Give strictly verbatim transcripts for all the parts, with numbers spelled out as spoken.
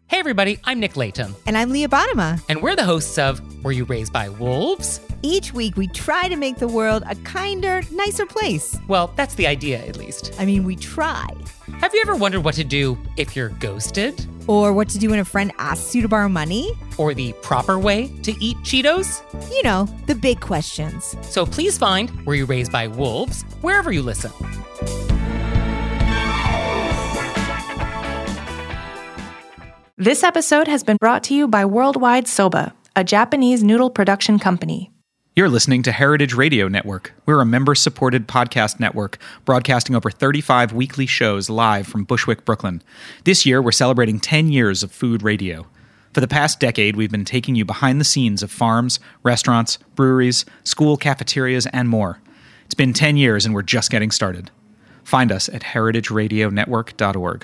Hey everybody, I'm Nick Layton. And I'm Leah Bottima. And we're the hosts of Were You Raised by Wolves? Each week we try to make the world a kinder, nicer place. Well, that's the idea, at least. I mean, we try. Have you ever wondered what to do if you're ghosted? Or what to do when a friend asks you to borrow money? Or the proper way to eat Cheetos? You know, the big questions. So please find Were You Raised by Wolves wherever you listen. This episode has been brought to you by Worldwide Soba, a Japanese noodle production company. You're listening to Heritage Radio Network. We're a member-supported podcast network broadcasting over thirty-five weekly shows live from Bushwick, Brooklyn. This year, we're celebrating ten years of food radio. For the past decade, we've been taking you behind the scenes of farms, restaurants, breweries, school cafeterias, and more. It's been ten years, and we're just getting started. Find us at heritage radio network dot org.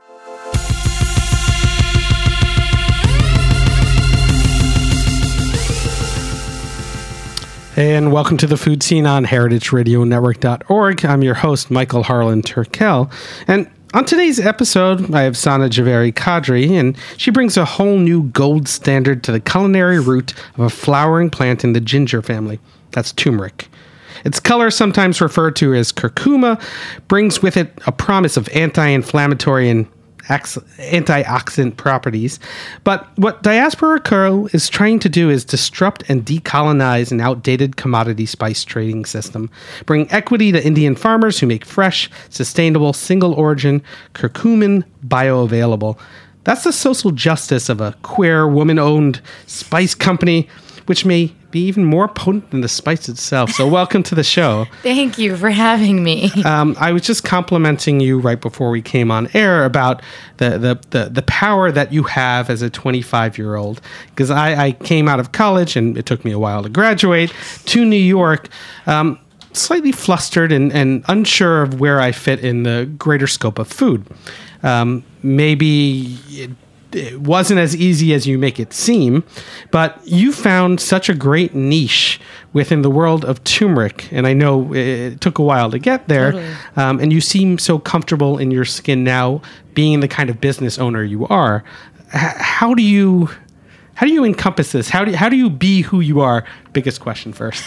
Hey, and welcome to the Food Scene on heritage radio network dot org. I'm your host, Michael Harlan Turkel. And on today's episode, I have Sana Javeri Kadri, and she brings a whole new gold standard to the culinary root of a flowering plant in the ginger family. That's turmeric. Its color, sometimes referred to as curcuma, brings with it a promise of anti-inflammatory and antioxidant properties. But what Diaspora Co. is trying to do is disrupt and decolonize an outdated commodity spice trading system, bring equity to Indian farmers who make fresh, sustainable, single-origin curcumin bioavailable. That's the social justice of a queer, woman-owned spice company, which may be even more potent than the spice itself. So welcome to the show. Thank you for having me. Um, I was just complimenting you right before we came on air about the the the, the power that you have as a twenty-five-year-old. Because I, I came out of college, and it took me a while to graduate, to New York, um, slightly flustered and, and unsure of where I fit in the greater scope of food. Um, maybe... It, It wasn't as easy as you make it seem, but you found such a great niche within the world of turmeric, and I know it took a while to get there, totally. um, and you seem so comfortable in your skin now, being the kind of business owner you are. H- how do you... How do you encompass this? How do you, how do you be who you are? Biggest question first.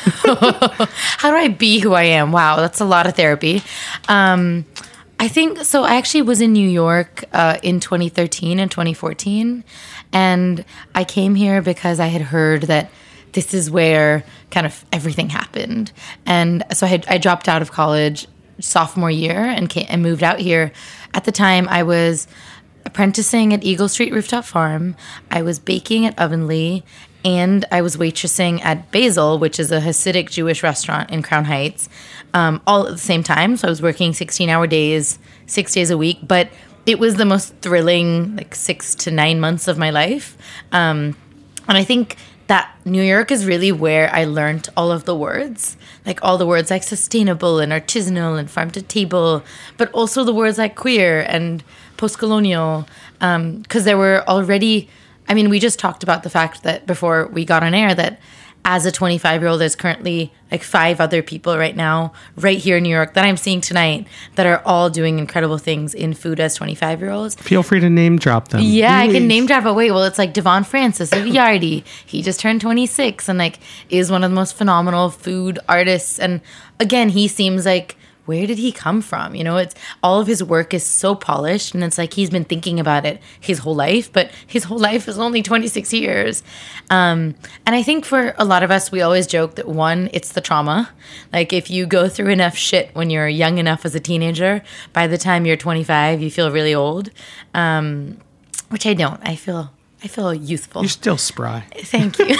How do I be who I am? Wow, that's a lot of therapy. Um... I think, so I actually was in New York uh, in twenty thirteen and twenty fourteen, and I came here because I had heard that this is where kind of everything happened. And so I, had, I dropped out of college sophomore year and, came, and moved out here. At the time, I was apprenticing at Eagle Street Rooftop Farm, I was baking at Ovenly, and I was waitressing at Basil, which is a Hasidic Jewish restaurant in Crown Heights, um, all at the same time. So I was working sixteen-hour days, six days a week. But it was the most thrilling, like, six to nine months of my life. Um, and I think that New York is really where I learned all of the words, like all the words like sustainable and artisanal and farm to table, but also the words like queer and post-colonial, because um, there were already... I mean, we just talked about the fact that before we got on air that as a twenty-five-year-old, there's currently like five other people right now, right here in New York, that I'm seeing tonight that are all doing incredible things in food as twenty-five-year-olds. Feel free to name drop them. Yeah, Please. I can name drop. Oh, wait, well, it's like Devon Francis of Yardi. He just turned twenty-six and like is one of the most phenomenal food artists. And again, he seems like, where did he come from? You know, it's all of his work is so polished, and it's like he's been thinking about it his whole life, but his whole life is only twenty-six years. Um, and I think for a lot of us, we always joke that one, it's the trauma. Like if you go through enough shit when you're young enough as a teenager, by the time you're twenty-five, you feel really old, um, which I don't. I feel I feel youthful. You're still spry. Thank you.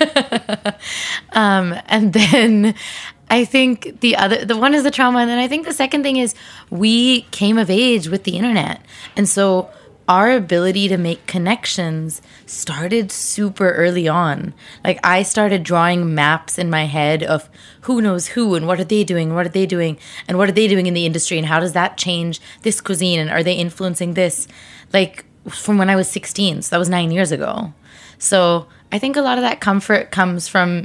um, and then I think the other, the one is the trauma. And then I think the second thing is we came of age with the internet. And so our ability to make connections started super early on. Like I started drawing maps in my head of who knows who and what are they doing, what are they doing, and what are they doing in the industry, and how does that change this cuisine, and are they influencing this? Like from when I was sixteen, so that was nine years ago. So I think a lot of that comfort comes from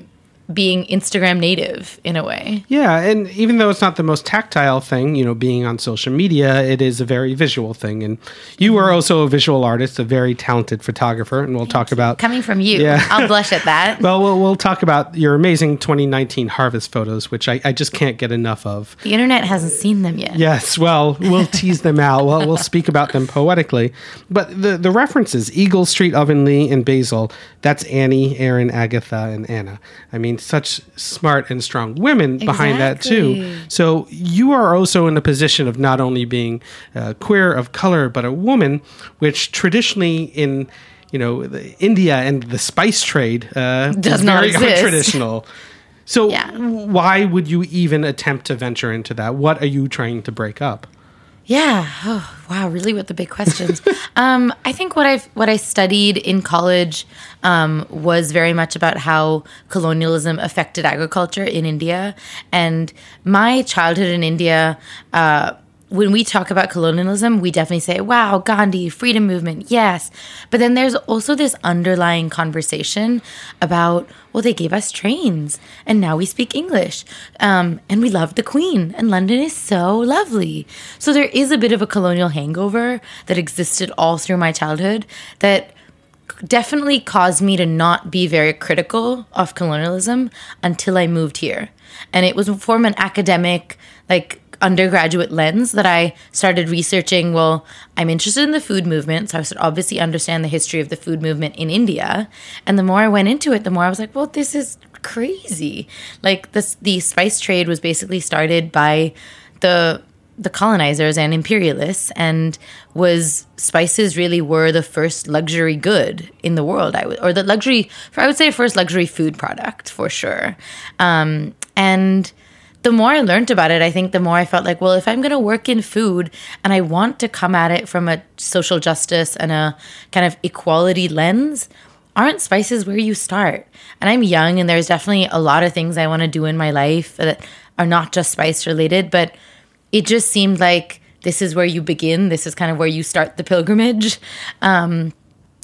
being Instagram native in a way. Yeah, and even though it's not the most tactile thing, you know, being on social media, it is a very visual thing. And you are also a visual artist, a very talented photographer, and we'll Thank talk you. about... Coming from you. Yeah. I'll blush at that. Well, well, we'll talk about your amazing twenty nineteen harvest photos, which I, I just can't get enough of. The internet hasn't seen them yet. Yes, well, we'll tease them out. Well, we'll speak about them poetically. But the, the references, Eagle Street, Avonlea, and Basil, that's Annie, Erin, Agatha, and Anna. I mean, such smart and strong women behind that, too. Exactly. So you are also in a position of not only being uh, queer of color, but a woman, which traditionally in... you know, the India and the spice trade uh, Does is not very exist. untraditional. So Yeah. why would you even attempt to venture into that? What are you trying to break up? Yeah. Oh, wow. Really, with the big questions. um, I think what I what I studied in college um, was very much about how colonialism affected agriculture in India, and my childhood in India. Uh, When we talk about colonialism, we definitely say, wow, Gandhi, freedom movement, yes. But then there's also this underlying conversation about, well, they gave us trains and now we speak English. Um, and we love the Queen and London is so lovely. So there is a bit of a colonial hangover that existed all through my childhood that definitely caused me to not be very critical of colonialism until I moved here. And it was from an academic, like, undergraduate lens that I started researching. Well, I'm interested in the food movement, so I should obviously understand the history of the food movement in India. And the more I went into it, the more I was like, well, this is crazy. Like, this, the spice trade was basically started by the the colonizers and imperialists, and was spices really were the first luxury good in the world, I would, or the luxury, I would say first luxury food product for sure. Um, and the more I learned about it, I think the more I felt like, well, if I'm going to work in food and I want to come at it from a social justice and a kind of equality lens, aren't spices where you start? And I'm young, and there's definitely a lot of things I want to do in my life that are not just spice related, but it just seemed like this is where you begin. This is kind of where you start the pilgrimage. Um,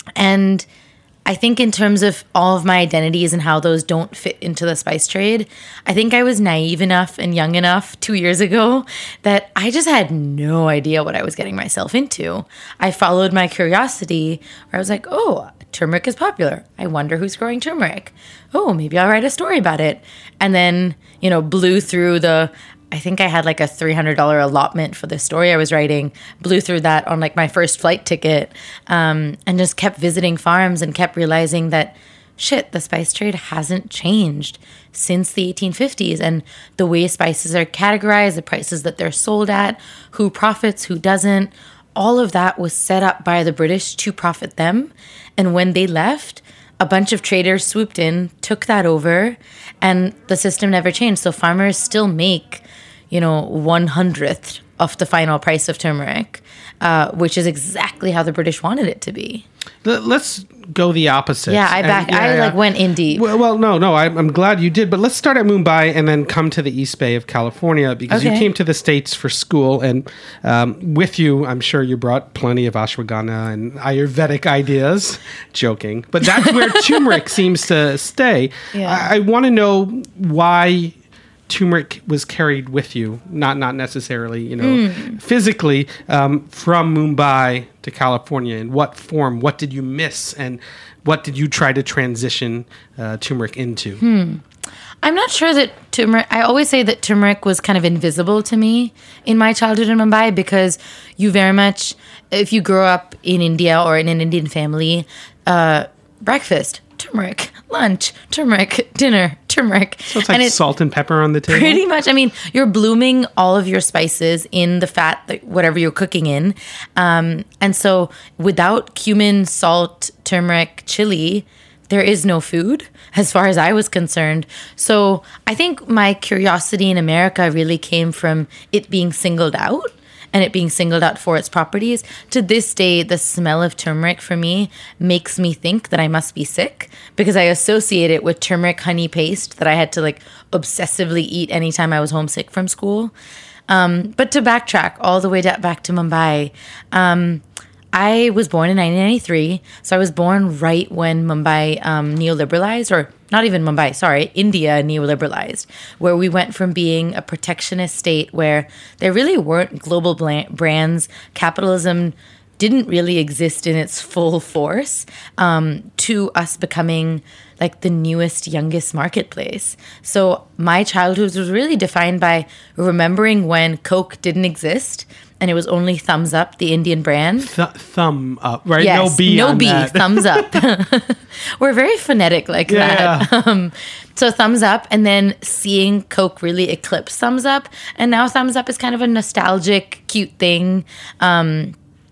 and I think in terms of all of my identities and how those don't fit into the spice trade, I think I was naive enough and young enough two years ago that I just had no idea what I was getting myself into. I followed my curiosity where I was like, oh, turmeric is popular. I wonder who's growing turmeric. Oh, maybe I'll write a story about it. And then, you know, blew through the... I think I had like a three hundred dollars allotment for the story I was writing, blew through that on like my first flight ticket, um, and just kept visiting farms and kept realizing that, shit, the spice trade hasn't changed since the eighteen fifties. And the way spices are categorized, the prices that they're sold at, who profits, who doesn't, all of that was set up by the British to profit them. And when they left, a bunch of traders swooped in, took that over, and the system never changed. So farmers still make, you know, one hundredth of the final price of turmeric, uh, which is exactly how the British wanted it to be. Let's go the opposite. Yeah, I back. And, yeah, I yeah. like went in deep. Well, well no, no, I'm, I'm glad you did. But let's start at Mumbai and then come to the East Bay of California, because you Okay. came to the States for school, and um, with you, I'm sure you brought plenty of ashwagandha and Ayurvedic ideas. Joking, but that's where turmeric seems to stay. Yeah. I, I want to know why turmeric was carried with you, not not necessarily, you know, Mm. physically, um, from Mumbai to California. In what form? What did you miss? And what did you try to transition uh, turmeric into? Hmm. I'm not sure that turmeric, I always say that turmeric was kind of invisible to me in my childhood in Mumbai, because you very much, if you grow up in India or in an Indian family, uh, breakfast, turmeric, lunch, turmeric, dinner, turmeric. So it's like and it's salt and pepper on the table? pretty much, I mean, you're blooming all of your spices in the fat, that whatever you're cooking in. Um, and so without cumin, salt, turmeric, chili, there is no food as far as I was concerned. So I think my curiosity in America really came from it being singled out and it being singled out for its properties. To this day, the smell of turmeric for me makes me think that I must be sick, because I associate it with turmeric honey paste that I had to like obsessively eat anytime I was homesick from school. Um, but to backtrack all the way da- back to Mumbai, um, I was born in nineteen ninety-three, so I was born right when Mumbai um, neoliberalized, or not even Mumbai, sorry, India neoliberalized, where we went from being a protectionist state where there really weren't global bla- brands, capitalism didn't really exist in its full force, um, to us becoming like the newest, youngest marketplace. So my childhood was really defined by remembering when Coke didn't exist and it was only Thumbs Up, the Indian brand. Th- thumb up, right? Yes, no B no on B, that. Thumbs Up. We're very phonetic like Yeah, that. Um, so Thumbs Up, and then seeing Coke really eclipse Thumbs Up, and now Thumbs Up is kind of a nostalgic, cute thing. Um,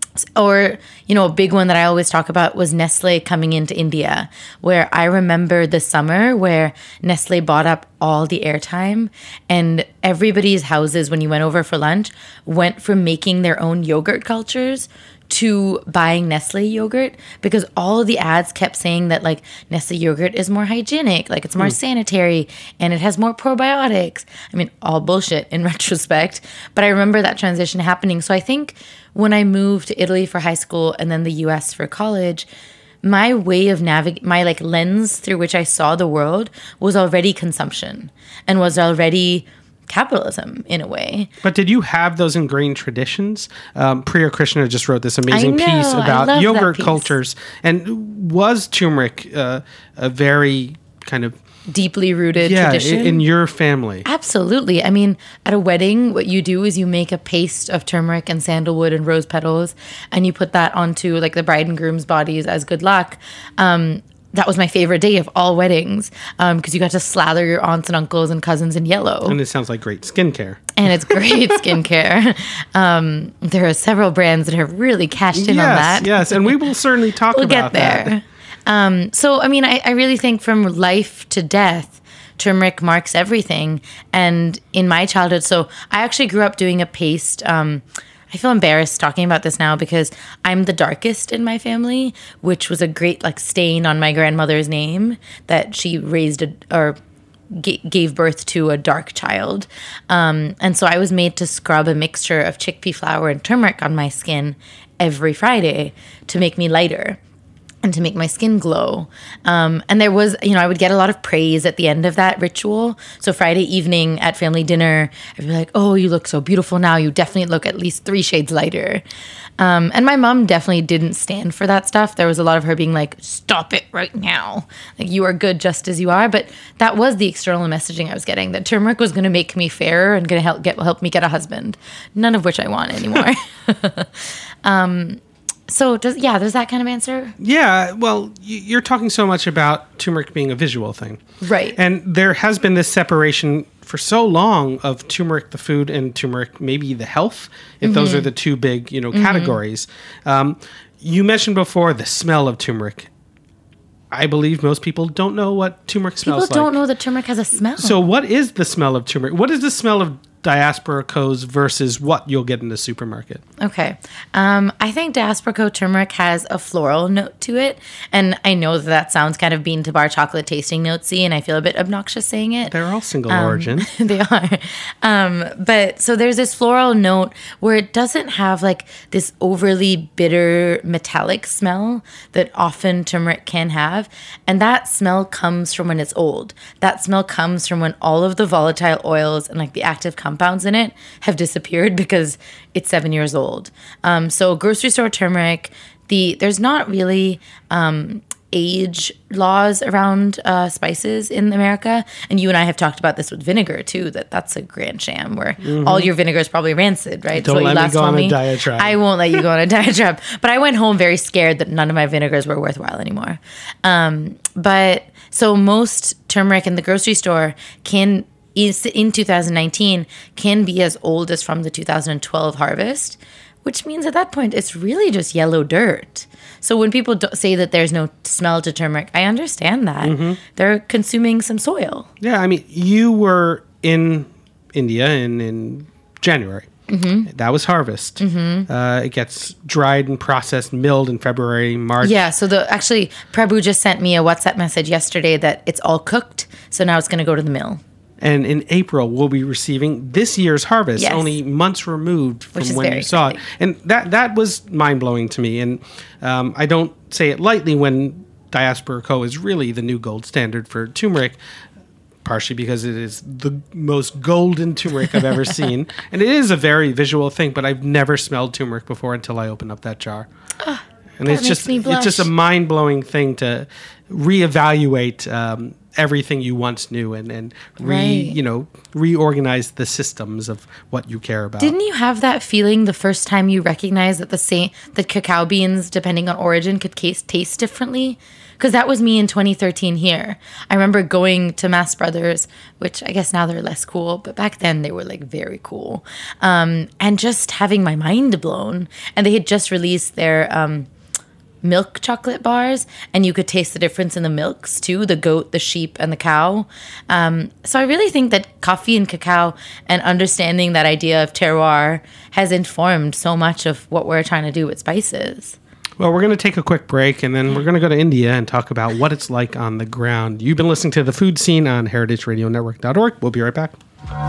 Or, you know, a big one that I always talk about was Nestle coming into India, where I remember the summer where Nestle bought up all the airtime, and everybody's houses, when you went over for lunch, went from making their own yogurt cultures to buying Nestle yogurt, because all of the ads kept saying that like Nestle yogurt is more hygienic, like it's more mm. sanitary, and it has more probiotics. I mean, all bullshit in retrospect, but I remember that transition happening. So I think when I moved to Italy for high school and then the U S for college, my way of navig- my like lens through which I saw the world was already consumption and was already capitalism in a way. But did you have those ingrained traditions? Um, Priya Krishna just wrote this amazing I know, piece I about love yogurt that piece. cultures. And was turmeric uh, a very kind of Deeply rooted yeah, tradition? in, in your family? Absolutely. I mean, at a wedding, what you do is you make a paste of turmeric and sandalwood and rose petals, and you put that onto like the bride and groom's bodies as good luck. Um, that was my favorite day of all weddings, because um, you got to slather your aunts and uncles and cousins in yellow. And it sounds like great skincare. And it's great skincare. Um, there are several brands that have really cashed in yes, on that. Yes, and we will certainly talk We'll about get there. that. Um, so, I mean, I, I really think from life to death, turmeric marks everything. And in my childhood, so I actually grew up doing a paste. Um, I feel embarrassed talking about this now because I'm the darkest in my family, which was a great like stain on my grandmother's name that she raised a, or g- gave birth to a dark child. Um, and so I was made to scrub a mixture of chickpea flour and turmeric on my skin every Friday to make me lighter and to make my skin glow. Um, and there was, you know, I would get a lot of praise at the end of that ritual. So Friday evening at family dinner, I'd be like, oh, you look so beautiful now. You definitely look at least three shades lighter. Um, and my mom definitely didn't stand for that stuff. There was a lot of her being like, stop it right now. Like, you are good just as you are. But that was the external messaging I was getting, that turmeric was going to make me fairer and going to help get help me get a husband. None of which I want anymore. um So, does yeah, does that kind of answer? Yeah, well, y- you're talking so much about turmeric being a visual thing. Right. And there has been this separation for so long of turmeric, the food, and turmeric, maybe the health, if mm-hmm. those are the two big, you know, mm-hmm. categories. Um, you mentioned before the smell of turmeric. I believe most people don't know what turmeric smells like. People don't know that turmeric has a smell. So what is the smell of turmeric? What is the smell of Diaspora Co's versus what you'll get in the supermarket? Okay. Um, I think Diaspora Co turmeric has a floral note to it. And I know that that sounds kind of bean to bar chocolate tasting notesy, and I feel a bit obnoxious saying it. They're all single um, origin. They are. Um, but so there's this floral note where it doesn't have like this overly bitter metallic smell that often turmeric can have. And that smell comes from when it's old. That smell comes from when all of the volatile oils and like the active compounds compounds in it have disappeared because it's seven years old. Um, so grocery store turmeric, the there's not really um, age laws around uh, spices in America. And you and I have talked about this with vinegar too, that that's a grand sham where mm-hmm. all your vinegar is probably rancid, right? Don't so let you me go on me. a diatribe. I won't let you go on a diatribe. But I went home very scared that none of my vinegars were worthwhile anymore. Um, but so most turmeric in the grocery store can is in two thousand nineteen can be as old as from the two thousand twelve harvest, which means at that point it's really just yellow dirt. So when people do say that there's no smell to turmeric, I understand that. Mm-hmm. They're consuming some soil. Yeah, I mean, you were in India in, in January. Mm-hmm. That was harvest. Mm-hmm. Uh, it gets dried and processed, milled in February, March. Yeah, so the actually, Prabhu just sent me a WhatsApp message yesterday that it's all cooked, so now it's going to go to the mill. And in April, we'll be receiving this year's harvest, yes. only months removed from when you saw exciting. it. And that that was mind-blowing to me. And um, I don't say it lightly when Diaspora Co. is really the new gold standard for turmeric, partially because it is the most golden turmeric I've ever seen. And it is a very visual thing, but I've never smelled turmeric before until I opened up that jar. Oh, and that it's makes just me blush. it's just a mind-blowing thing to reevaluate um, everything you once knew and, and re, Right. you know, reorganize the systems of what you care about. Didn't you have that feeling the first time you recognized that the same that cacao beans, depending on origin, could taste taste differently? Because that was me in twenty thirteen here. I remember going to Mass Brothers, which I guess now they're less cool, but back then they were like very cool, um, and just having my mind blown. And they had just released their um, milk chocolate bars, and you could taste the difference in the milks too, the goat, the sheep, and the cow. Um, so I really think that coffee and cacao and understanding that idea of terroir has informed so much of what we're trying to do with spices. Well, we're going to take a quick break, and then we're going to go to India and talk about what it's like on the ground. You've been listening to The Food Scene on heritage radio network dot org. We'll be right back.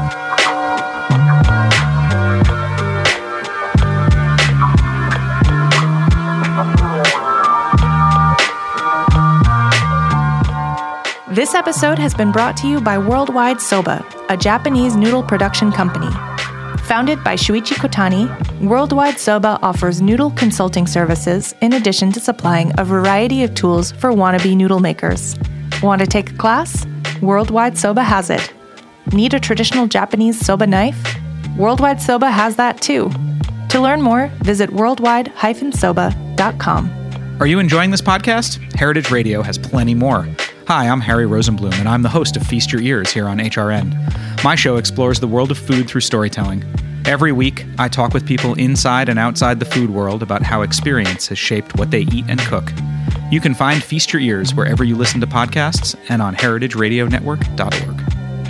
This episode has been brought to you by Worldwide Soba, a Japanese noodle production company. Founded by Shuichi Kotani, Worldwide Soba offers noodle consulting services in addition to supplying a variety of tools for wannabe noodle makers. Want to take a class? Worldwide Soba has it. Need a traditional Japanese soba knife? Worldwide Soba has that too. To learn more, visit worldwide dash soba dot com. Are you enjoying this podcast? Heritage Radio has plenty more. Hi, I'm Harry Rosenblum, and I'm the host of Feast Your Ears here on H R N. My show explores the world of food through storytelling. Every week, I talk with people inside and outside the food world about how experience has shaped what they eat and cook. You can find Feast Your Ears wherever you listen to podcasts and on heritage radio network dot org.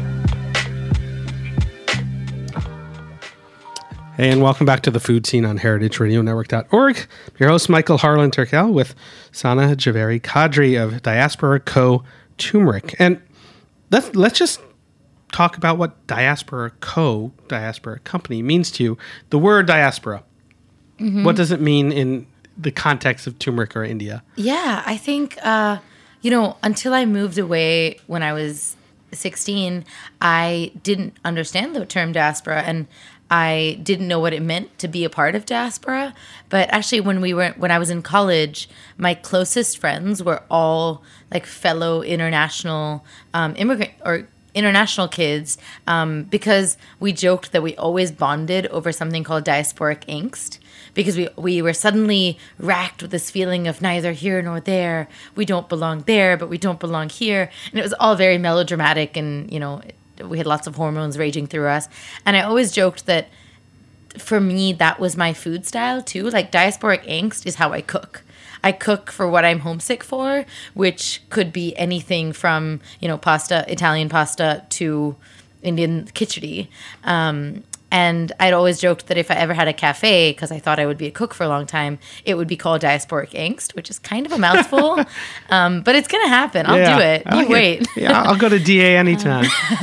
Hey, and welcome back to The Food Scene on heritage radio network dot org. Your host, Michael Harlan Turkel, with Sana Javeri Kadri of Diaspora Co. Turmeric. And let's, let's just talk about what Diaspora Co., Diaspora Company, means to you. The word diaspora, mm-hmm. What does it mean in the context of turmeric or India? Yeah, I think, uh, you know, until I moved away when I was sixteen, I didn't understand the term diaspora, and I didn't know what it meant to be a part of diaspora. But actually, when we were when I was in college, my closest friends were all like fellow international um, immigrant or international kids, um, because we joked that we always bonded over something called diasporic angst, because we we were suddenly racked with this feeling of neither here nor there. We don't belong there, but we don't belong here, and it was all very melodramatic, and you know. We had lots of hormones raging through us. And I always joked that for me, that was my food style too. Like diasporic angst is how I cook. I cook for what I'm homesick for, which could be anything from, you know, pasta, Italian pasta to Indian khichdi. Um, and I'd always joked that if I ever had a cafe, because I thought I would be a cook for a long time, it would be called diasporic angst, which is kind of a mouthful. um, but it's going to happen. I'll Yeah, do it. I like You wait. it. Yeah, I'll go to D A anytime.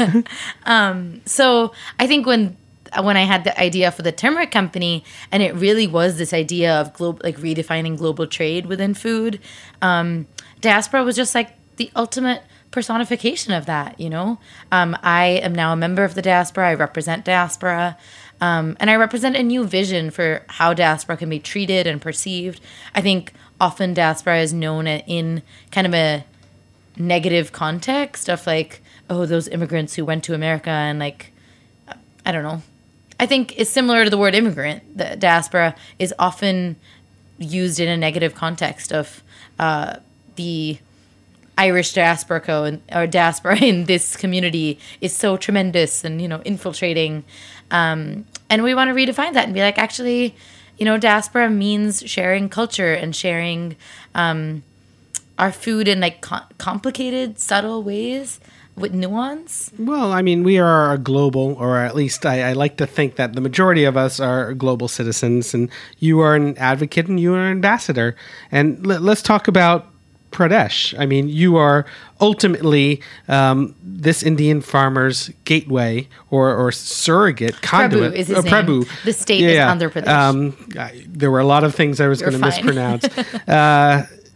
um, so I think when when I had the idea for the turmeric company, and it really was this idea of global, like redefining global trade within food, um, diaspora was just like the ultimate personification of that, you know? Um, I am now a member of the diaspora. I represent diaspora. Um, and I represent a new vision for how diaspora can be treated and perceived. I think often diaspora is known in kind of a negative context of like, oh, those immigrants who went to America and like, I don't know. I think it's similar to the word immigrant. The diaspora is often used in a negative context of uh, the Irish diaspora co and or diaspora in this community is so tremendous and, you know, infiltrating. Um, and we want to redefine that and be like, actually, you know, diaspora means sharing culture and sharing um, our food in like co- complicated, subtle ways with nuance. Well, I mean, we are a global, or at least I, I like to think that the majority of us are global citizens, and you are an advocate and you are an ambassador. And let, let's talk about Pradesh. I mean, you are ultimately um, this Indian farmer's gateway or, or surrogate conduit. Prabhu is his uh, name. Prabhu. The state yeah. is Andhra Pradesh. Um, I, there were a lot of things I was You're going to fine. mispronounce. uh,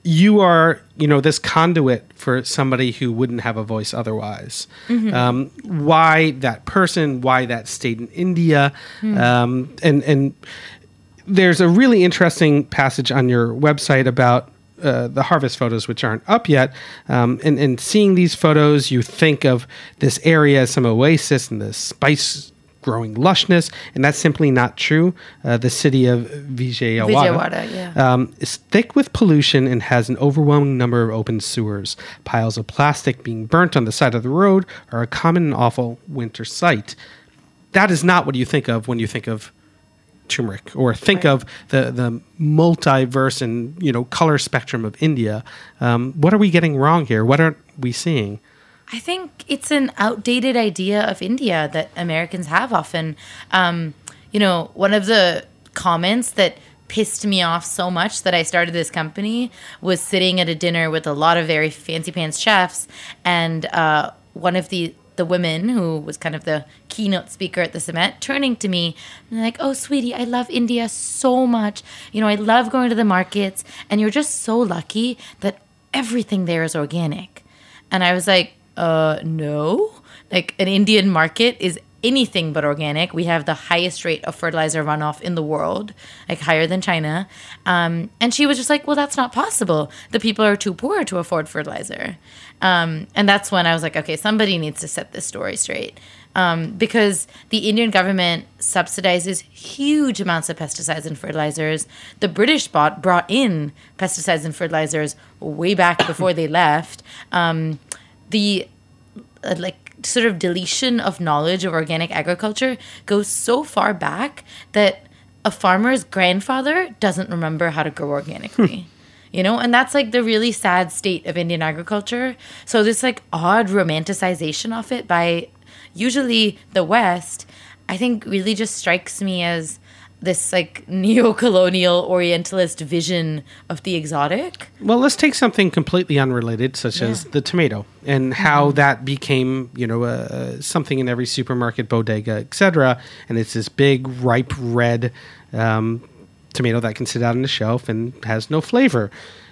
you are, you know, this conduit for somebody who wouldn't have a voice otherwise. Mm-hmm. Um, why that person? Why that state in India? Mm. Um, and and there's a really interesting passage on your website about uh, the harvest photos, which aren't up yet. Um, and, and seeing these photos, you think of this area as some oasis and the spice growing lushness, and that's simply not true. Uh, the city of Vijayawada, Vijayawada yeah. um, is thick with pollution and has an overwhelming number of open sewers. Piles of plastic being burnt on the side of the road are a common and awful winter sight. That is not what you think of when you think of turmeric, or think right. of the the multiverse and, you know, color spectrum of India. Um, what are we getting wrong here? What aren't we seeing? I think it's an outdated idea of India that Americans have often. Um, you know, one of the comments that pissed me off so much that I started this company was sitting at a dinner with a lot of very fancy pants chefs, and uh, one of the the women who was kind of the keynote speaker at this event turning to me and like, "Oh, sweetie, I love India so much. You know, I love going to the markets, and you're just so lucky that everything there is organic." And I was like, Uh, no. Like, an Indian market is anything but organic. We have the highest rate of fertilizer runoff in the world, like higher than China. Um, and she was just like, well, that's not possible. The people are too poor to afford fertilizer. Um, and that's when I was like, okay, somebody needs to set this story straight. Um, because the Indian government subsidizes huge amounts of pesticides and fertilizers. The British bought, brought in pesticides and fertilizers way back before they left. Um, the uh, like sort of deletion of knowledge of organic agriculture goes so far back that a farmer's grandfather doesn't remember how to grow organically. You know, and that's like the really sad state of Indian agriculture. So this like odd romanticization of it by usually the West, I think really just strikes me as this like neo-colonial orientalist vision of the exotic. Well, let's take something completely unrelated, such yeah. as the tomato, and how mm-hmm. that became, you know, uh, something in every supermarket, bodega, et cetera. And it's this big, ripe red um, tomato that can sit out on the shelf and has no flavor.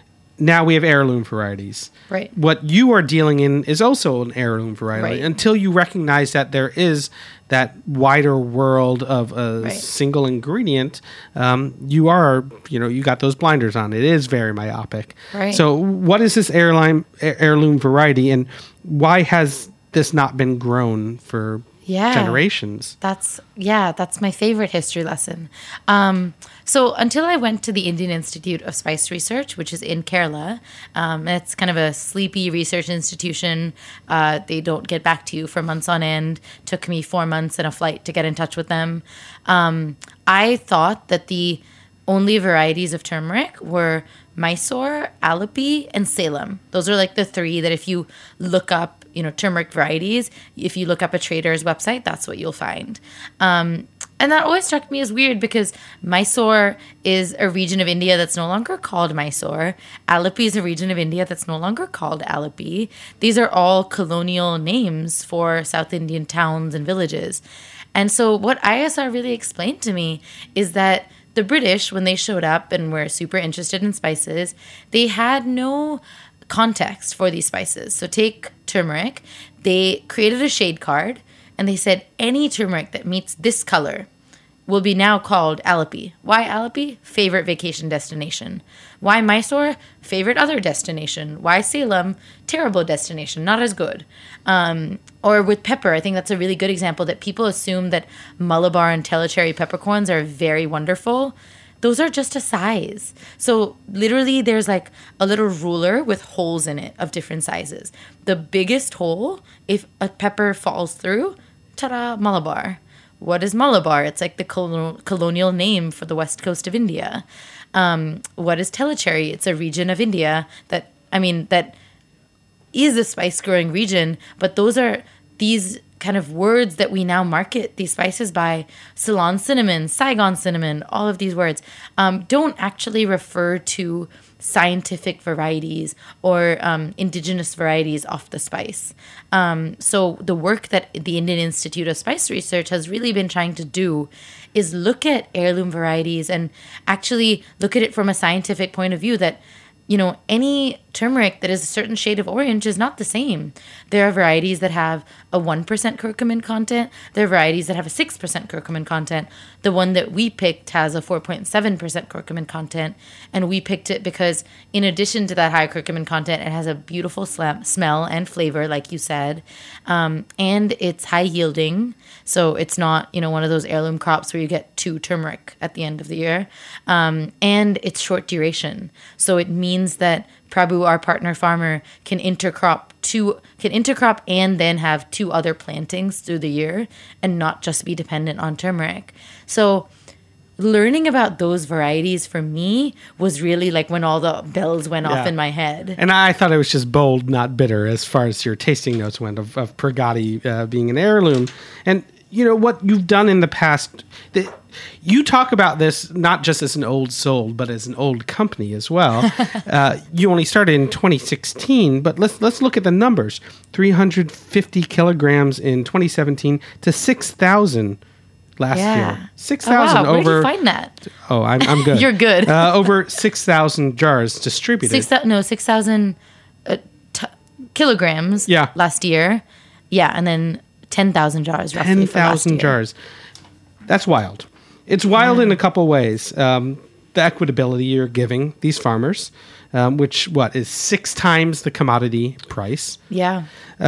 Now we have heirloom varieties. Right. What you are dealing in is also an heirloom variety. Right. Until you recognize that there is that wider world of a right. single ingredient, um, you are, you know, you got those blinders on. It is very myopic. Right. So what is this heirloom, heirloom variety, and why has this not been grown for yeah. generations? That's, yeah, that's my favorite history lesson. Um, so until I went to the Indian Institute of Spice Research, which is in Kerala, um, it's kind of a sleepy research institution. Uh, they don't get back to you for months on end. Took me four months and a flight to get in touch with them. Um, I thought that the only varieties of turmeric were Mysore, Alleppey, and Salem. Those are like the three that if you look up, you know, turmeric varieties, if you look up a trader's website, that's what you'll find. Um, and that always struck me as weird because Mysore is a region of India that's no longer called Mysore. Alleppey is a region of India that's no longer called Alleppey. These are all colonial names for South Indian towns and villages. And so what I S R really explained to me is that the British, when they showed up and were super interested in spices, they had no context for these spices. So take turmeric. They created a shade card, and they said any turmeric that meets this color will be now called Alleppey. Why Alleppey? Favorite vacation destination. Why Mysore? Favorite other destination. Why Salem? Terrible destination, not as good. Um, or with pepper, I think that's a really good example that people assume that Malabar and Telecherry peppercorns are very wonderful. Those are just a size. So literally there's like a little ruler with holes in it of different sizes. The biggest hole, if a pepper falls through, ta-da, Malabar. What is Malabar? It's like the col- colonial name for the west coast of India. Um, what is Telecherry? It's a region of India that, I mean, that is a spice growing region, but those are these kind of words that we now market these spices by. Ceylon cinnamon, Saigon cinnamon, all of these words um, don't actually refer to scientific varieties or um, indigenous varieties of the spice. Um, so the work that the Indian Institute of Spice Research has really been trying to do is look at heirloom varieties and actually look at it from a scientific point of view, that you know, any turmeric that is a certain shade of orange is not the same. There are varieties that have a one percent curcumin content. There are varieties that have a six percent curcumin content. The one that we picked has a four point seven percent curcumin content. And we picked it because in addition to that high curcumin content, it has a beautiful slam- smell and flavor, like you said. Um, and it's high yielding. So it's not, you know, one of those heirloom crops where you get two turmeric at the end of the year. Um, and it's short duration. So it means that Prabhu, our partner farmer, can intercrop two, can intercrop and then have two other plantings through the year and not just be dependent on turmeric. So learning about those varieties for me was really like when all the bells went Yeah. off in my head. And I thought it was just bold, not bitter, as far as your tasting notes went of, of Purgati uh, being an heirloom. And, you know, what you've done in the past, the, you talk about this not just as an old soul, but as an old company as well. uh, you only started in twenty sixteen, but let's let's look at the numbers. three hundred fifty kilograms in twenty seventeen to six thousand last Yeah. year. six thousand oh, wow. over... Where did you find that? Oh, I'm, I'm good. You're good. uh, over six thousand jars distributed. Six thousand, no, six thousand uh, t- kilograms. Yeah. Last year, yeah, and then ten thousand jars. Roughly ten for last thousand year. jars. That's wild. It's wild Yeah. in a couple ways. Um, the equitability you're giving these farmers, um, which, what, is six times the commodity price. Yeah.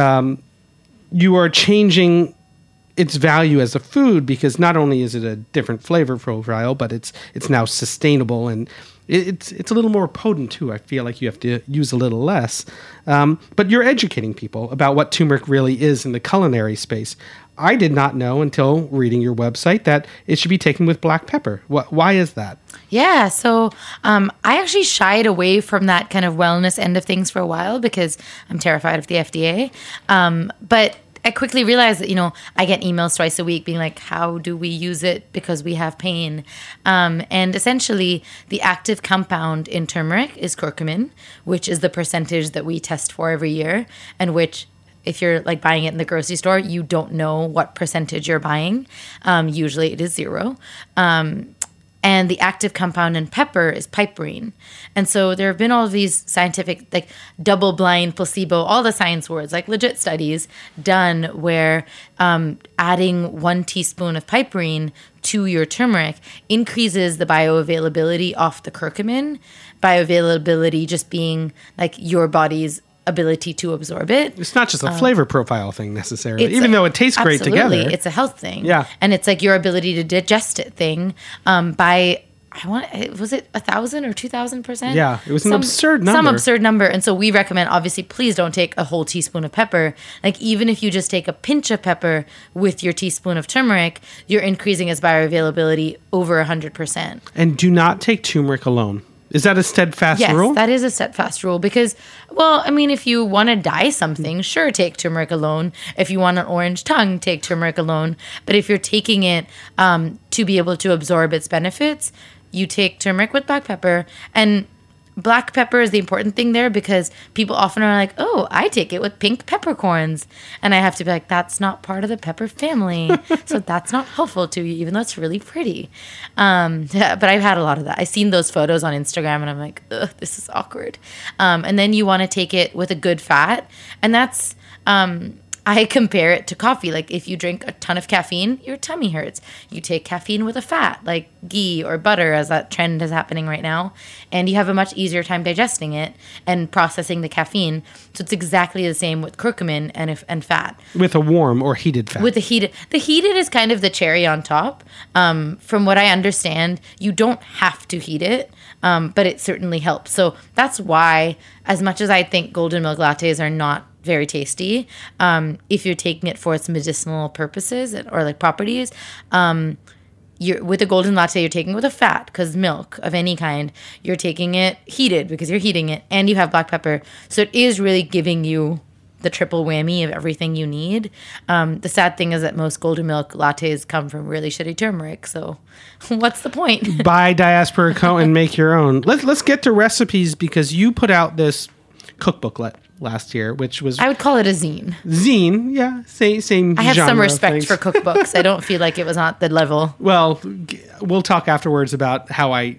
You are changing its value as a food because not only is it a different flavor profile, but it's it's now sustainable and it, it's it's a little more potent too. I feel like you have to use a little less. Um, but you're educating people about what turmeric really is in the culinary space. I did not know until reading your website that it should be taken with black pepper. Wh- why is that? Yeah, so um, I actually shied away from that kind of wellness end of things for a while because I'm terrified of the F D A. Um, but I quickly realized that, you know, I get emails twice a week being like, how do we use it because we have pain? Um, and essentially, the active compound in turmeric is curcumin, which is the percentage that we test for every year, and which, if you're like buying it in the grocery store, you don't know what percentage you're buying. Um, usually it is zero. Um, and the active compound in pepper is piperine. And so there have been all of these scientific, like double-blind, placebo, all the science words, like legit studies done where um, adding one teaspoon of piperine to your turmeric increases the bioavailability of the curcumin. Bioavailability just being like your body's ability to absorb it. It's not just a flavor profile thing necessarily, It's even a- though it tastes great absolutely, together. It's a health thing. Yeah. And it's like your ability to digest it thing um, by, I want, was it a thousand or two thousand percent? Yeah, it was an absurd Some number. absurd number. And so we recommend, obviously, please don't take a whole teaspoon of pepper. Like even if you just take a pinch of pepper with your teaspoon of turmeric, you're increasing its bioavailability over one hundred percent. And do not take turmeric alone. Is that a steadfast Yes, rule? that is a steadfast rule because, well, I mean, if you want to dye something, sure, take turmeric alone. If you want an orange tongue, take turmeric alone. But if you're taking it um, to be able to absorb its benefits, you take turmeric with black pepper. And black pepper is the important thing there because people often are like, oh, I take it with pink peppercorns. And I have to be like, that's not part of the pepper family. So that's not helpful to you, even though it's really pretty. Um, yeah, but I've had a lot of that. I've seen those photos on Instagram and I'm like, ugh, this is awkward. Um, and then you want to take it with a good fat. And that's... Um, I compare it to coffee. Like if you drink a ton of caffeine, your tummy hurts. You take caffeine with a fat, like ghee or butter, as that trend is happening right now, and you have a much easier time digesting it and processing the caffeine. So it's exactly the same with curcumin and if, and fat. With a warm or heated fat. With the heated, the heated is kind of the cherry on top. Um, from what I understand, you don't have to heat it, um, but it certainly helps. So that's why, as much as I think golden milk lattes are not very tasty, um, if you're taking it for its medicinal purposes or like properties, um, you're with a golden latte, you're taking it with a fat because milk of any kind, you're taking it heated because you're heating it, and you have black pepper. So it is really giving you the triple whammy of everything you need. Um, the sad thing is that most golden milk lattes come from really shitty turmeric. So what's the point? Buy Diaspora Co. and make your own. Let's let's get to recipes because you put out this cookbook let, last year, which was I would call it a zine. zine. Yeah, same same. I have genre some of respect things. for cookbooks. I don't feel like it was on the level. Well, g- we'll talk afterwards about how I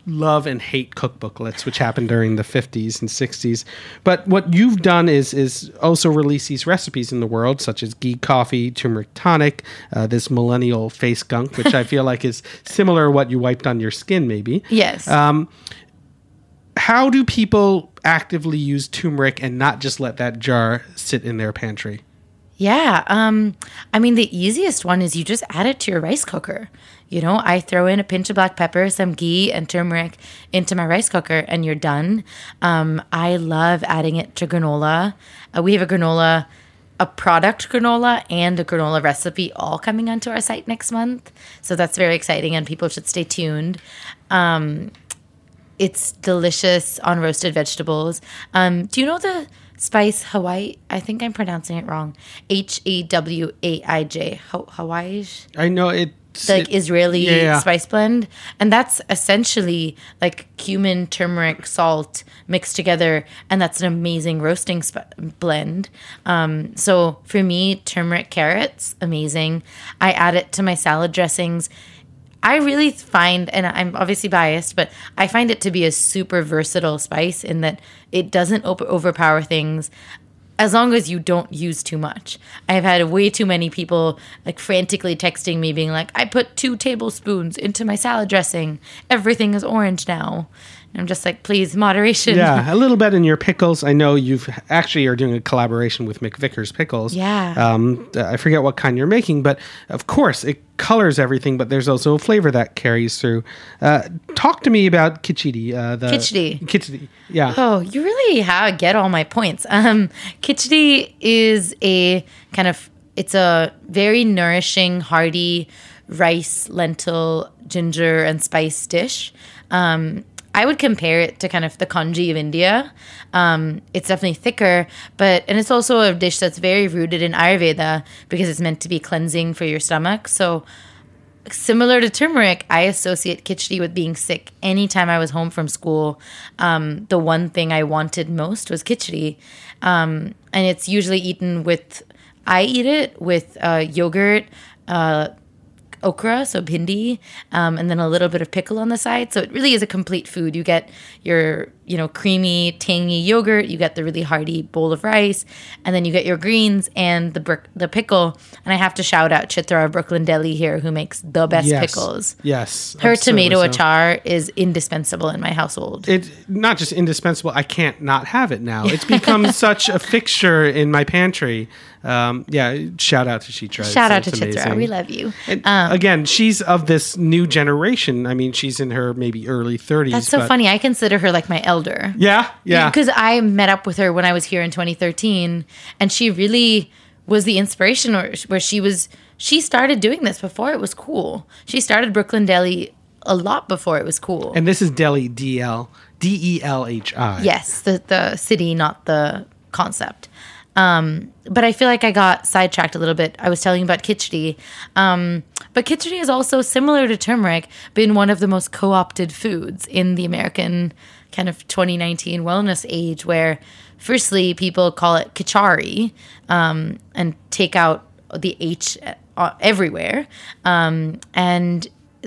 love and hate cookbooklets, which happened during the fifties and sixties. But what you've done is is also release these recipes in the world, such as ghee coffee, turmeric tonic, uh, this millennial face gunk, which I feel like is similar to what you wiped on your skin, maybe. Yes. Um, how do people actively use turmeric and not just let that jar sit in their pantry? Yeah. Um, I mean, the easiest one is you just add it to your rice cooker. You know, I throw in a pinch of black pepper, some ghee, and turmeric into my rice cooker, and you're done. Um, I love adding it to granola. Uh, we have a granola, a product granola, and a granola recipe all coming onto our site next month. So that's very exciting, and people should stay tuned. Um, it's delicious on roasted vegetables. Um, do you know the spice Hawaii? I think I'm pronouncing it wrong. H A W A I J. Hawaii? I know it. The, like Israeli yeah, yeah. spice blend. And that's essentially like cumin, turmeric, salt mixed together. And that's an amazing roasting sp- blend. Um, so for me, turmeric carrots, amazing. I add it to my salad dressings. I really find, and I'm obviously biased, but I find it to be a super versatile spice in that it doesn't over- overpower things. As long as you don't use too much. I've had way too many people like frantically texting me being like, I put two tablespoons into my salad dressing. Everything is orange now. And I'm just like, please, moderation. Yeah, a little bit in your pickles. I know you've actually are doing a collaboration with McVickers Pickles. Yeah. Um, I forget what kind you're making, but of course it colors everything, but there's also a flavor that carries through. Uh, talk to me about khichdi. Uh, the Khichdi. Khichdi, yeah. Oh, you really have get all my points. Um, khichdi is a kind of, it's a very nourishing, hearty rice, lentil, ginger, and spice dish. Um, I would compare it to kind of the congee of India. Um, it's definitely thicker, but and it's also a dish that's very rooted in Ayurveda because it's meant to be cleansing for your stomach. So similar to turmeric, I associate khichdi with being sick. Anytime I was home from school, um, the one thing I wanted most was khichdi. Um, and it's usually eaten with, I eat it with uh, yogurt, uh, okra, so bhindi, um, and then a little bit of pickle on the side. So it really is a complete food. You get your, you know, creamy, tangy yogurt. You get the really hearty bowl of rice, and then you get your greens and the brick, the pickle. And I have to shout out Chitra of Brooklyn Deli here, who makes the best yes. pickles. Yes, her absolutely. tomato So achar is indispensable in my household. It's not just indispensable. I can't not have it now. It's become such a fixture in my pantry. Um, yeah, shout out to Chitra. Shout out it's, to it's Chitra. amazing. We love you. And Um, again, she's of this new generation. I mean, she's in her maybe early thirties. That's so but funny. I consider her like my elder. Yeah, yeah. Because I met up with her when I was here in twenty thirteen, and she really was the inspiration or, where she was, she started doing this before it was cool. She started Brooklyn Deli a lot before it was cool. And this is Deli, D L, D E L H I. Yes, the, the city, not the concept. Um, but I feel like I got sidetracked a little bit. I was telling you about khichdi. Um, but khichdi is also similar to turmeric, been one of the most co-opted foods in the American kind of twenty nineteen wellness age, where firstly, people call it khichari, um, and take out the H uh, everywhere. Um, and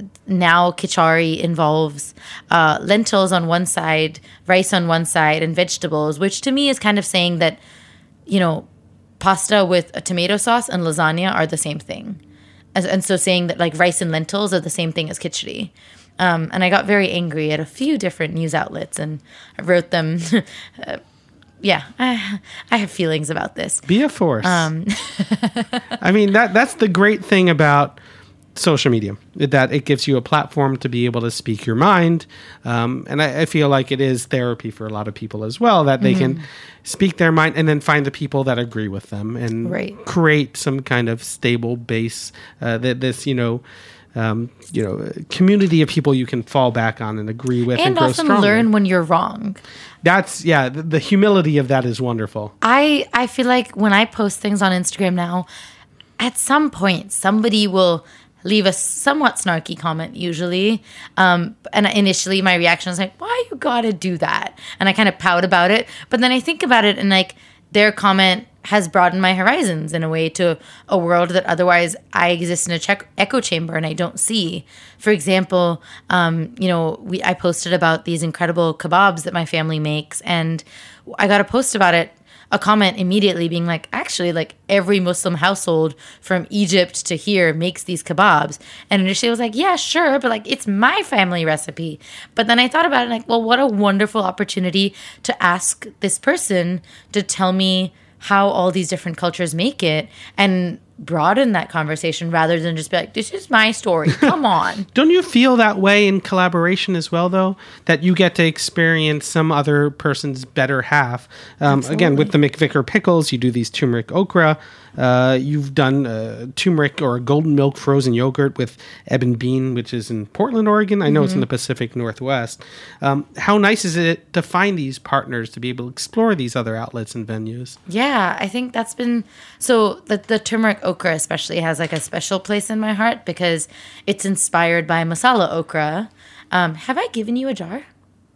now khichari involves uh, lentils on one side, rice on one side, and vegetables, which to me is kind of saying that, you know, pasta with a tomato sauce and lasagna are the same thing. As, and so saying that like rice and lentils are the same thing as khichdi. Um, and I got very angry at a few different news outlets, and I wrote them. uh, yeah, I, I have feelings about this. Be a force. Um, I mean, that that's the great thing about social media, that it gives you a platform to be able to speak your mind. Um, and I, I feel like it is therapy for a lot of people as well, that they Mm-hmm. can speak their mind and then find the people that agree with them and Right. create some kind of stable base, uh, that this, you know, um, you know, community of people you can fall back on and agree with and, and grow often stronger. learn when you're wrong. That's, yeah, the, the humility of that is wonderful. I, I feel like when I post things on Instagram now, at some point somebody will leave a somewhat snarky comment usually. Um, and initially my reaction was like, why you gotta do that? And I kind of pout about it. But then I think about it and like their comment has broadened my horizons in a way to a world that otherwise I exist in a check- echo chamber and I don't see. For example, um, you know, we I posted about these incredible kebabs that my family makes, and I got a post about it, a comment immediately being like, actually, like every Muslim household from Egypt to here makes these kebabs. And initially I was like, yeah, sure, but like it's my family recipe. But then I thought about it like, well, what a wonderful opportunity to ask this person to tell me how all these different cultures make it and broaden that conversation rather than just be like, this is my story. Come on. Don't you feel that way in collaboration as well, though? That you get to experience some other person's better half. Um, again, with the McVicker pickles, you do these turmeric okra. Uh, you've done uh, turmeric or golden milk frozen yogurt with Ebon Bean, which is in Portland, Oregon. I know mm-hmm. it's in the Pacific Northwest. Um, how nice is it to find these partners to be able to explore these other outlets and venues? Yeah, I think that's been... So the, the turmeric okra especially has like a special place in my heart because it's inspired by masala okra. Um, have I given you a jar?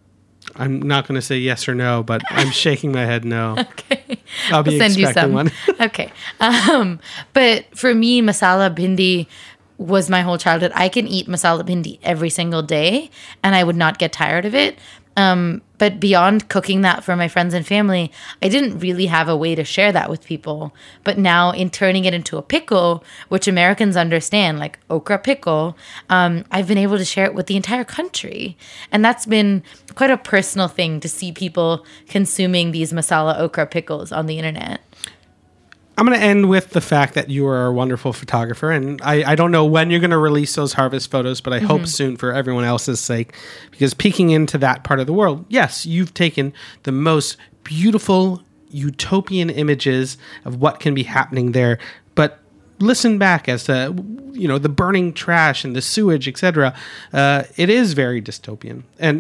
I'm not going to say yes or no, but I'm shaking my head no. Okay. I'll be I'll send expecting you some. one. Okay. Um, but for me, masala bhindi was my whole childhood. I can eat masala bhindi every single day, and I would not get tired of it. Um, but beyond cooking that for my friends and family, I didn't really have a way to share that with people. But now in turning it into a pickle, which Americans understand, like okra pickle, um, I've been able to share it with the entire country. And that's been quite a personal thing to see people consuming these masala okra pickles on the internet. I'm going to end with the fact that you are a wonderful photographer, and I, I don't know when you're going to release those harvest photos, but I mm-hmm. hope soon for everyone else's sake, because peeking into that part of the world, yes, you've taken the most beautiful utopian images of what can be happening there, but listen back as to, you know, the burning trash and the sewage, et cetera. Uh, it is very dystopian. And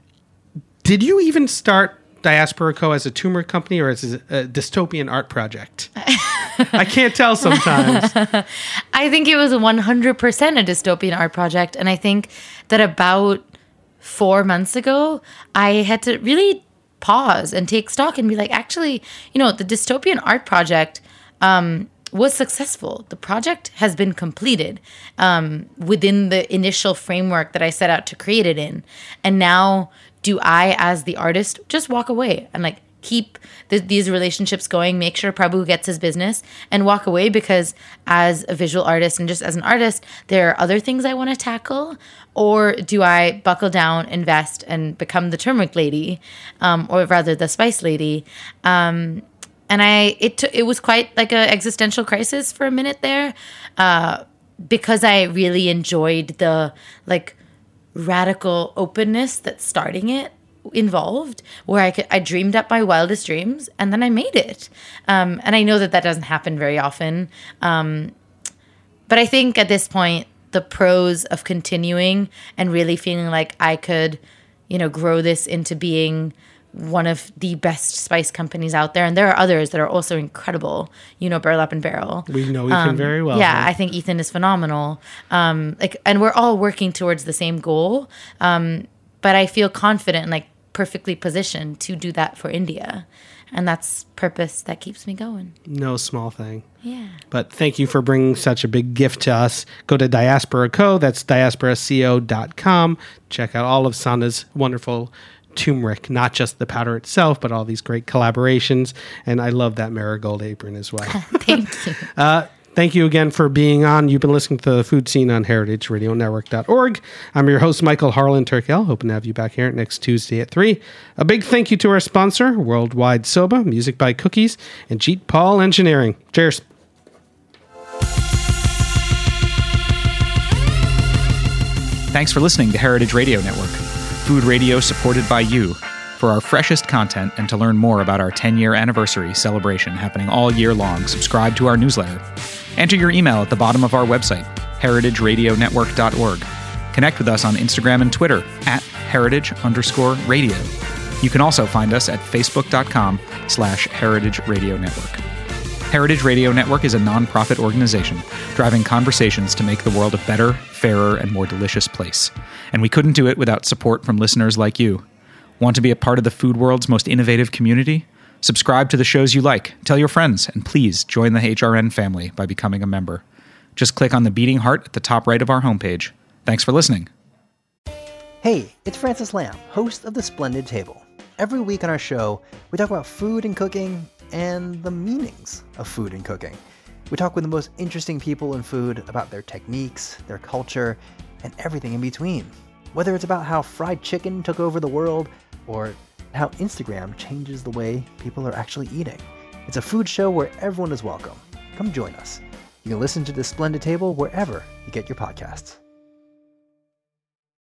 did you even start Diaspora Co. as a turmeric company or as a, a dystopian art project? I can't tell sometimes. I think it was one hundred percent a dystopian art project. And I think that about four months ago, I had to really pause and take stock and be like, actually, you know, the dystopian art project um, was successful. The project has been completed um, within the initial framework that I set out to create it in. And now do I, as the artist, just walk away and like keep th- these relationships going, make sure Prabhu gets his business and walk away because as a visual artist and just as an artist, there are other things I want to tackle? Or do I buckle down, invest, and become the turmeric lady, um, or rather the spice lady? Um, and I, it t- it was quite like an existential crisis for a minute there, uh, because I really enjoyed the like radical openness that starting it involved, where I could, I dreamed up my wildest dreams and then I made it. Um, and I know that that doesn't happen very often. Um, but I think at this point, the pros of continuing and really feeling like I could, you know, grow this into being one of the best spice companies out there. And there are others that are also incredible. You know, Burlap and Barrel. We know Ethan um, very well. Yeah, huh? I think Ethan is phenomenal. Um, like, and we're all working towards the same goal. Um, but I feel confident and like perfectly positioned to do that for India. And that's purpose that keeps me going. No small thing. Yeah. But thank you for bringing such a big gift to us. Go to Diaspora Co. That's diaspora co dot com. Check out all of Sana's wonderful turmeric, not just the powder itself, but all these great collaborations. And I love that marigold apron as well. Thank you. Uh, thank you again for being on. You've been listening to The Food Scene on heritage radio network dot org. I'm your host, Michael Harlan Turkel. Hoping to have you back here next Tuesday at three. A big thank you to our sponsor, Worldwide Soba, music by Cookies, and Jeet Paul Engineering. Cheers. Thanks for listening to Heritage Radio Network, food radio supported by you. For our freshest content and to learn more about our ten-year anniversary celebration happening all year long, subscribe to our newsletter. Enter your email at the bottom of our website, heritage radio network dot org. Connect with us on Instagram and Twitter at heritage underscore radio. You can also find us at facebook.com slash heritage radio network. Heritage Radio Network is a nonprofit organization driving conversations to make the world a better, fairer, and more delicious place. And we couldn't do it without support from listeners like you. Want to be a part of the food world's most innovative community? Subscribe to the shows you like, tell your friends, and please join the H R N family by becoming a member. Just click on the beating heart at the top right of our homepage. Thanks for listening. Hey, it's Francis Lamb, host of The Splendid Table. Every week on our show, we talk about food and cooking and the meanings of food and cooking. We talk with the most interesting people in food about their techniques, their culture, and everything in between. Whether it's about how fried chicken took over the world or how Instagram changes the way people are actually eating. It's a food show where everyone is welcome. Come join us. You can listen to The Splendid Table wherever you get your podcasts.